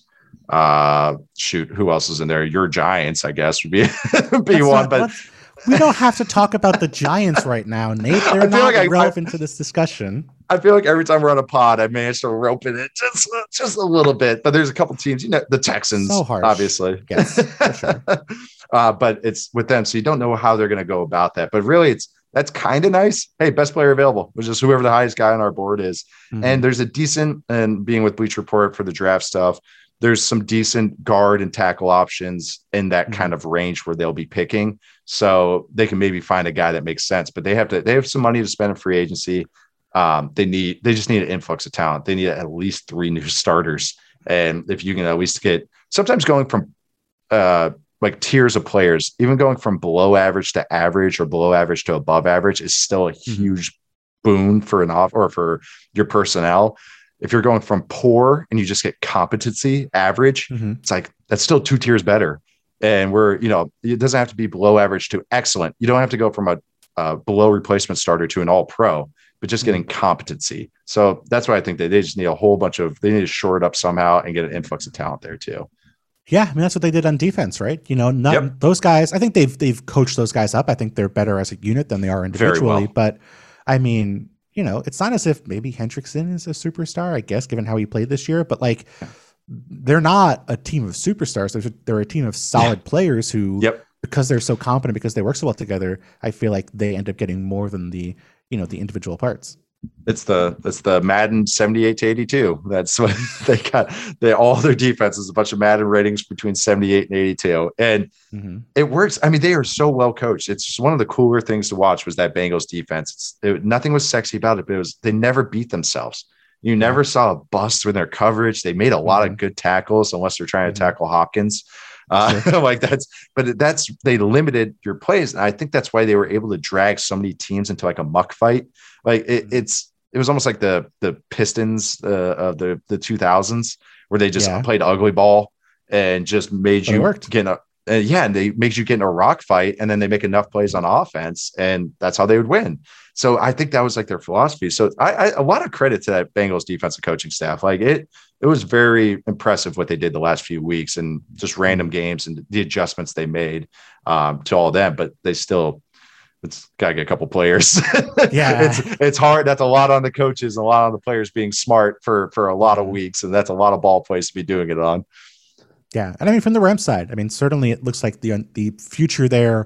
Uh, shoot, who else is in there? Your Giants, I guess, would be be one. Not, but we don't have to talk about the Giants right now, Nate. They're not like relevant I, to this discussion. I feel like every time we're on a pod, I manage to rope in it just, just a little bit. But there's a couple teams, you know, the Texans, so harsh. Obviously. Yes, for sure. uh, but it's with them, so you don't know how they're going to go about that. But really, it's that's kind of nice. Hey, best player available, which is whoever the highest guy on our board is. Mm-hmm. And there's a decent, and being with Bleacher Report for the draft stuff, there's some decent guard and tackle options in that kind of range where they'll be picking. So they can maybe find a guy that makes sense, but they have to, they have some money to spend in free agency. Um, they need, they just need an influx of talent. They need at least three new starters. And if you can at least get, sometimes going from uh, like tiers of players, even going from below average to average or below average to above average is still a huge mm-hmm. boon for an off or for your personnel. If you're going from poor and you just get competency average, mm-hmm. it's like, that's still two tiers better. And we're, you know, it doesn't have to be below average to excellent. You don't have to go from a, a below replacement starter to an all pro, but just getting competency. So that's why I think that they just need a whole bunch of, they need to shore it up somehow and get an influx of talent there too. Yeah. I mean, that's what they did on defense, right? You know, not yep. those guys, I think they've, they've coached those guys up. I think they're better as a unit than they are individually, well. But I mean, you know, it's not as if maybe Hendrickson is a superstar, I guess, given how he played this year, but like they're not a team of superstars. They're, they're a team of solid yeah. players who, yep. because they're so competent, because they work so well together, I feel like they end up getting more than the, you know, the individual parts. It's the it's the Madden seventy-eight to eighty-two. That's what they got. They all their defense is a bunch of Madden ratings between seventy-eight and eighty-two, and mm-hmm. it works. I mean, they are so well coached. It's just one of the cooler things to watch was that Bengals defense. It's, it, nothing was sexy about it, but it was they never beat themselves. You never yeah. saw a bust with their coverage. They made a lot mm-hmm. of good tackles, unless they're trying to mm-hmm. tackle Hopkins. Uh, sure. like that's, but that's they limited your plays, and I think that's why they were able to drag so many teams into like a muck fight. Like it, it's it was almost like the the Pistons uh, of the the two thousands where they just yeah. played ugly ball and just made but you get in a uh, yeah, and they makes you get in a rock fight, and then they make enough plays on offense, and that's how they would win. So I think that was like their philosophy. So I, I a lot of credit to that Bengals defensive coaching staff. Like it. It was very impressive what they did the last few weeks and just random games and the adjustments they made um, to all of them, but they still, it's got to get a couple players. Yeah. it's, it's hard. That's a lot on the coaches, a lot on the players being smart for, for a lot of weeks. And that's a lot of ball plays to be doing it on. Yeah. And I mean, from the Rams side, I mean, certainly it looks like the, the future there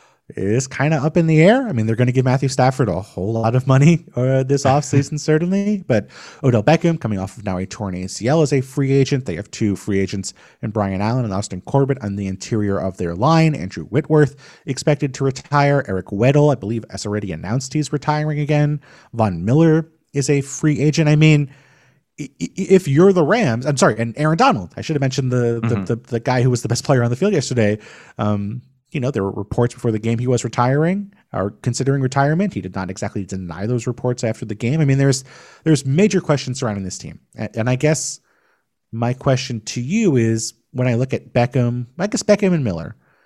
is kind of up in the air. I mean, they're going to give Matthew Stafford a whole lot of money uh, this offseason, certainly. But Odell Beckham, coming off of now a torn A C L, is a free agent. They have two free agents in Brian Allen and Austin Corbett on the interior of their line. Andrew Whitworth expected to retire. Eric Weddle, I believe, has already announced he's retiring again. Von Miller is a free agent. I mean, if you're the Rams, I'm sorry, and Aaron Donald, I should have mentioned the mm-hmm. the, the the guy who was the best player on the field yesterday. Um, You know, there were reports before the game he was retiring or considering retirement. He did not exactly deny those reports after the game. I mean, there's there's major questions surrounding this team. And, and I guess my question to you is, when I look at Beckham, I guess Beckham and Miller,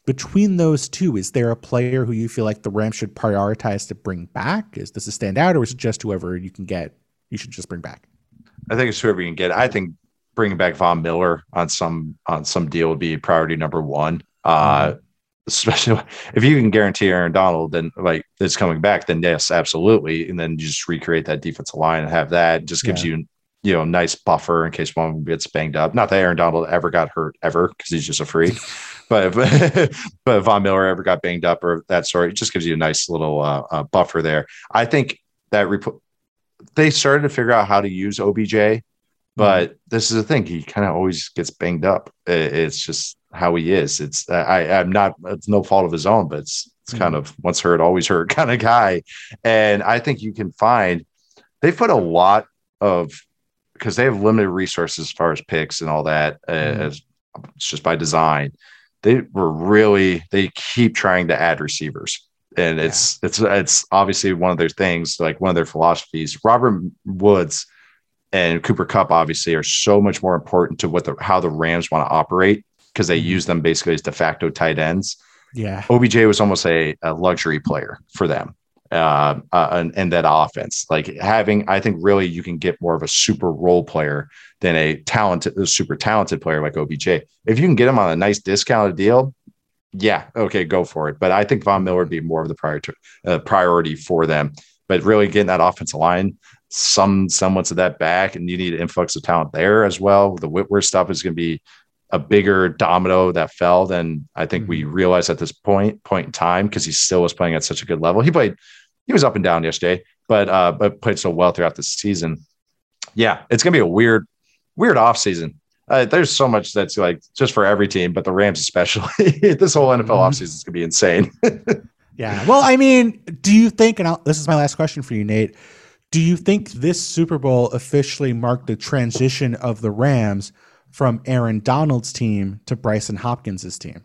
between those two, is there a player who you feel like the Rams should prioritize to bring back? Is this a standout, or is it just whoever you can get, you should just bring back? I think it's whoever you can get. I think bringing back Von Miller on some on some deal would be priority number one. Uh, mm-hmm. Especially if you can guarantee Aaron Donald, then like it's coming back, then yes, absolutely. And then you just recreate that defensive line and have that. It just gives yeah. you, you know, nice buffer in case one gets banged up. Not that Aaron Donald ever got hurt ever, because he's just a freak. but if, but if Von Miller ever got banged up or that sort, it just gives you a nice little uh, uh, buffer there. I think that rep- they started to figure out how to use O B J, but mm-hmm. this is the thing. He kind of always gets banged up. It, it's just how he is. It's I, I'm not, it's no fault of his own, but it's it's mm-hmm. kind of once hurt, always hurt kind of guy. And I think you can find, they've put a lot of, because they have limited resources as far as picks and all that, mm-hmm. as it's just by design. They were really, they keep trying to add receivers. And yeah. it's, it's, it's obviously one of their things, like one of their philosophies. Robert Woods and Cooper Kupp obviously are so much more important to what the, how the Rams want to operate, because they use them basically as de facto tight ends. Yeah. O B J was almost a, a luxury player for them uh, uh, and, and that offense. Like having, I think really you can get more of a super role player than a talented, a super talented player like O B J. If you can get him on a nice discounted deal, yeah, okay, go for it. But I think Von Miller would be more of the priority, uh, priority for them. But really getting that offensive line, some semblance of that back, and you need an influx of talent there as well. The Whitworth stuff is going to be a bigger domino that fell than I think mm-hmm. we realized at this point point in time, because he still was playing at such a good level. He played, he was up and down yesterday, but uh, but played so well throughout the season. Yeah, it's gonna be a weird, weird off season. Uh, there's so much that's like just for every team, but the Rams especially. This whole N F L mm-hmm. offseason is gonna be insane. Yeah. Well, I mean, do you think? And I'll, this is my last question for you, Nate. Do you think this Super Bowl officially marked the transition of the Rams from Aaron Donald's team to Bryson Hopkins' team?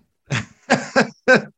I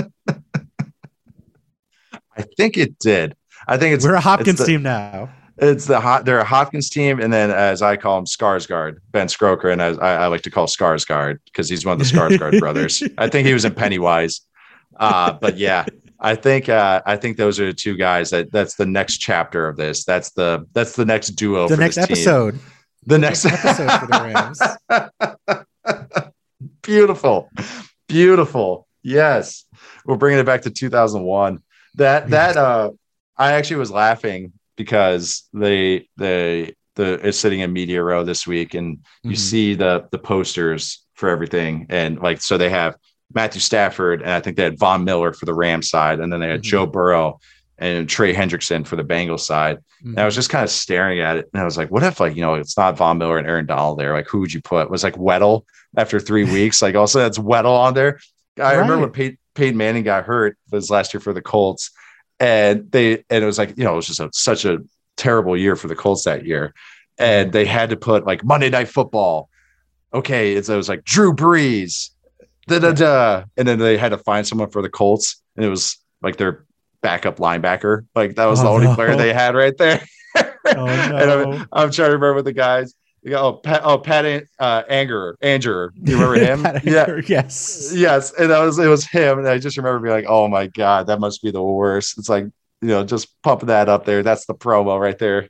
think it did. I think it's we're a Hopkins the, team now. It's the hot. They're a Hopkins team, and then as I call him, Skarsgård, Ben Skroker, and as I, I like to call Skarsgård because he's one of the Skarsgård brothers. I think he was in Pennywise, uh, but yeah, I think uh, I think those are the two guys that that's the next chapter of this. That's the that's the next duo. The for next this episode. Team. The next episode for the Rams. Beautiful. Beautiful. Yes. We're bringing it back to two thousand one. That, that, uh, I actually was laughing because they, they, the, it's sitting in Media Row this week, and you mm-hmm. see the, the posters for everything. And like, so they have Matthew Stafford, and I think they had Von Miller for the Rams side. And then they had mm-hmm. Joe Burrow and Trey Hendrickson for the Bengals side. Mm-hmm. And I was just kind of staring at it, and I was like, what if, like, you know, it's not Von Miller and Aaron Donald there? Like, who would you put? It was like Weddle after three weeks. Like, also that's Weddle on there. I right. remember when Pey- Peyton Manning got hurt was last year for the Colts, and they, and it was like, you know, it was just a, such a terrible year for the Colts that year. And they had to put like Monday Night Football. Okay. It's, it was like Drew Brees, da, da, da. And then they had to find someone for the Colts, and it was like their backup linebacker. Like that was oh, the only no. player they had right there. Oh, no. And I'm, I'm trying to remember the guys. You go, oh, Pat, oh, Pat uh, Anger, Anger. Do you remember him? yeah. Anger, yes. Yes. And that was, it was him. And I just remember being like, oh my God, that must be the worst. It's like, you know, just pumping that up there. That's the promo right there.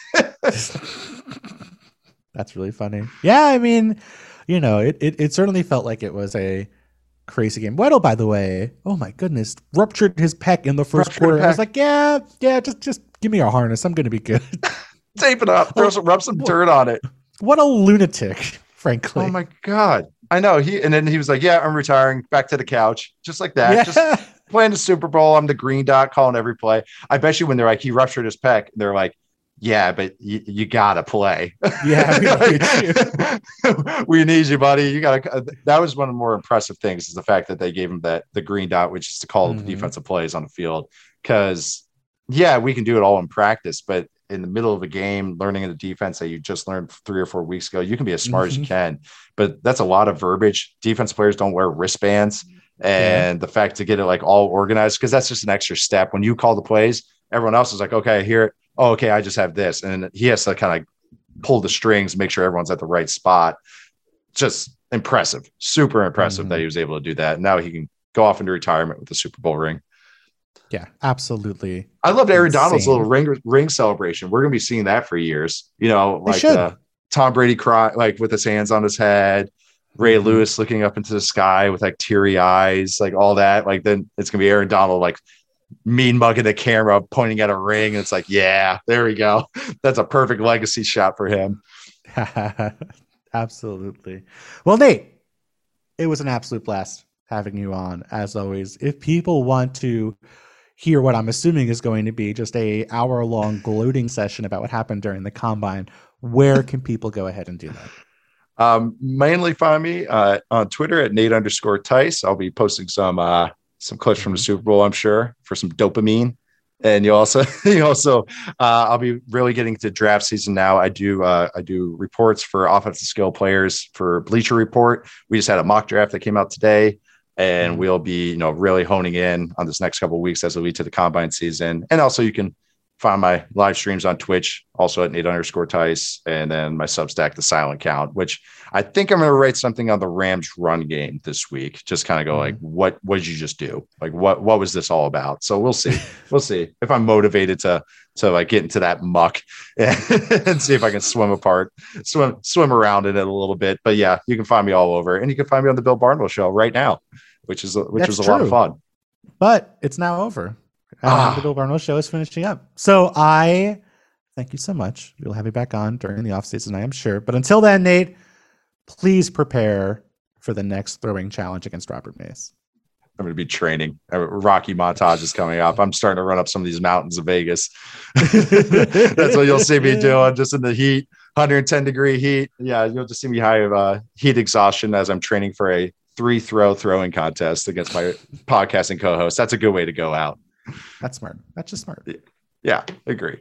That's really funny. Yeah. I mean, you know, it, it, it certainly felt like it was a crazy game. Weddle, by the way, oh my goodness, ruptured his pec in the first ruptured quarter. I was like, yeah, yeah, just just give me a harness. I'm going to be good. Tape it up. Throw some, rub some dirt on it. What a lunatic, frankly. Oh my God. I know. He and then he was like, yeah, I'm retiring. Back to the couch. Just like that. Yeah. Just playing the Super Bowl. I'm the green dot calling every play. I bet you when they're like, he ruptured his pec, they're like, yeah, but you, you gotta play. Yeah, we need you. We need you, buddy. You gotta. That was one of the more impressive things, is the fact that they gave him that the green dot, which is to call mm-hmm. the defensive plays on the field. Because yeah, we can do it all in practice, but in the middle of a game, learning the defense that you just learned three or four weeks ago, you can be as smart mm-hmm. as you can, but that's a lot of verbiage. Defense players don't wear wristbands, and yeah. the fact to get it like all organized, because that's just an extra step. When you call the plays, everyone else is like, okay, I hear it. Oh, okay, I just have this. And he has to kind of pull the strings, make sure everyone's at the right spot. Just impressive, super impressive mm-hmm. that he was able to do that. Now he can go off into retirement with the Super Bowl ring. Yeah, absolutely. I loved Aaron Insane. Donald's little ring ring celebration. We're gonna be seeing that for years. You know, like uh, Tom Brady cry like with his hands on his head, Ray mm-hmm. Lewis looking up into the sky with like teary eyes, like all that. Like then it's gonna be Aaron Donald like mean mugging the camera, pointing at a ring, and it's like, yeah, there we go. That's a perfect legacy shot for him. Absolutely. Well, Nate, it was an absolute blast having you on, as always. If people want to hear what I'm assuming is going to be just a hour long gloating session about what happened during the combine, where can people go ahead and do that? Um, mainly find me uh, on Twitter at Nate underscore Tice. I'll be posting some uh, some clips from the Super Bowl, I'm sure, for some dopamine. And you also, you also, uh, I'll be really getting to draft season now. I do, uh, I do reports for offensive skill players for Bleacher Report. We just had a mock draft that came out today. And we'll be, you know, really honing in on this next couple of weeks as we lead to the combine season. And also you can find my live streams on Twitch, also at Nate underscore Tice, and then my Substack, The Silent Count, which I think I'm going to write something on the Rams run game this week. Just kind of go like, what, what did you just do? Like, what, what was this all about? So we'll see. We'll see if I'm motivated to, to like get into that muck and, and see if I can swim apart, swim, swim around in it a little bit. But yeah, you can find me all over, and you can find me on the Bill Barnwell Show right now, which is, which That's was a true. lot of fun. But it's now over. Ah. The Bill Barnwell Show is finishing up. So I thank you so much. We'll have you back on during the off season, I am sure. But until then, Nate, please prepare for the next throwing challenge against Robert Mays. I'm going to be training. A Rocky montage is coming up. I'm starting to run up some of these mountains of Vegas. That's what you'll see me doing, just in the heat, one hundred ten degree heat. Yeah, you'll just see me high of uh, heat exhaustion as I'm training for a three throw throwing contest against my podcasting co-host. That's a good way to go out. That's smart. That's just smart. Yeah, agree.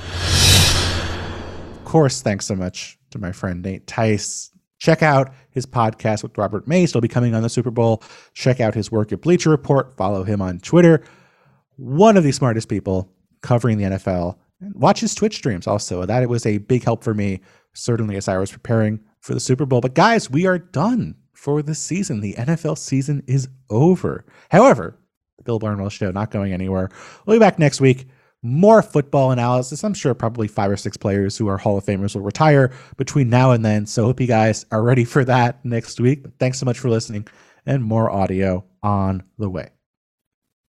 Of course, thanks so much to my friend Nate Tice. Check out his podcast with Robert Mays. He'll be coming on the Super Bowl. Check out his work at Bleacher Report. Follow him on Twitter. One of the smartest people covering the N F L. Watch his Twitch streams also. That it was a big help for me, certainly as I was preparing for the Super Bowl. But guys, we are done for the season. The N F L season is over. However, the Bill Barnwell Show not going anywhere. We'll be back next week. More football analysis. I'm sure probably five or six players who are Hall of Famers will retire between now and then. So hope you guys are ready for that next week. But thanks so much for listening, and more audio on the way.